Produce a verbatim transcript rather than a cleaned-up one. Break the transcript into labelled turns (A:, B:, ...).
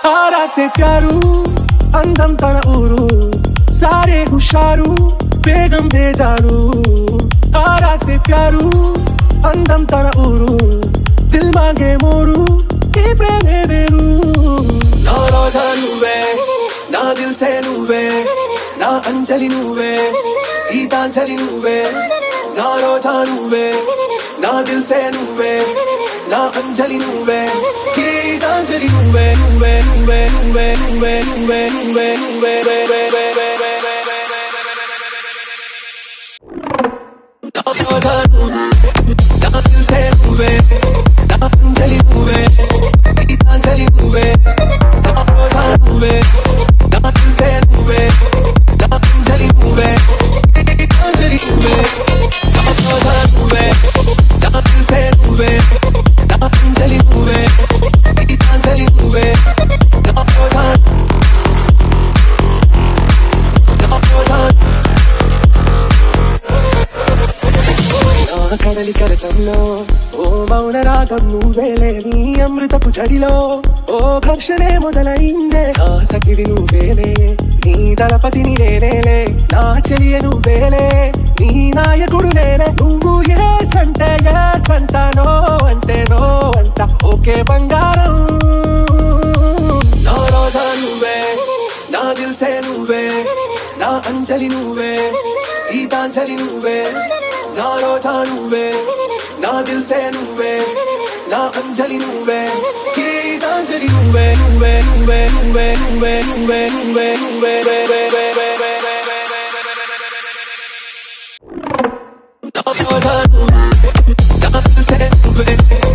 A: ఆరాసే ప్యారు అందం తన ఊరు సారే హుషారు బేగం బేజారు ఆరాసే ప్యారు అందం తన ఊరు దిల్ మాంగే మోరు ఈ ప్రేమే వేరు నా రోజా నువ్వే నా దిల్ సే నువ్వే నా అంజలి నువ్వే గీతాంజలి నువ్వే నా రోజా నువ్వే నా దిల్ సే నువ్వే నా అంజలి నువ్వే గీతాంజలి నువ్వే నువ్వే నువ్వే నువ్వే నువ్వే నువ్వే నువ్వే నువ్వే వే వే వే వే వే వే నా రోజా నువ్వే నా దిల్ సే నువ్వే నా అంజలి నువ్వే గీతాంజలి నువ్వే నా రోజా నువ్వే నా దిల్ సే నువ్వే నా అంజలి నువ్వే గీతాంజలి నువ్వే నా రోజా నువ్వే నా దిల్ సే నువ్వే నా అంజలి నువ్వే గీతాంజలి నువ్వే నా రోజా నా రోజా నా కడలి కరటంలో ఓ మౌన రాగం నువ్వేలే నీ అమృతపు జడిలో ఓ ఘర్షణే మొదలైందే ఆసకిడి నువ్వేలే నీ దళపతిని నేనేలే నా చెలియ నువ్వేలే నీ నాయకుడు నేనే నువ్వు ఏ సంటే ఏ సంటానో అంటే నో అంట ఓకే బంగారం నా రోజా నువ్వే నా దిల్ సే నువ్వే నా అంజలి నువ్వే గీతాంజలి నువ్వే నా రోజా నువ్వే నా దిల్ సే నువ్వే నా అంజలి నువ్వే గీతాంజలి నువ్వే నువ్వే నువ్వే నువ్వే నువ్వే నువ్వే నువ్వే నువ్వే వే వే వే వే వే వే నా రోజా నువ్వే నా దిల్ సే నువ్వే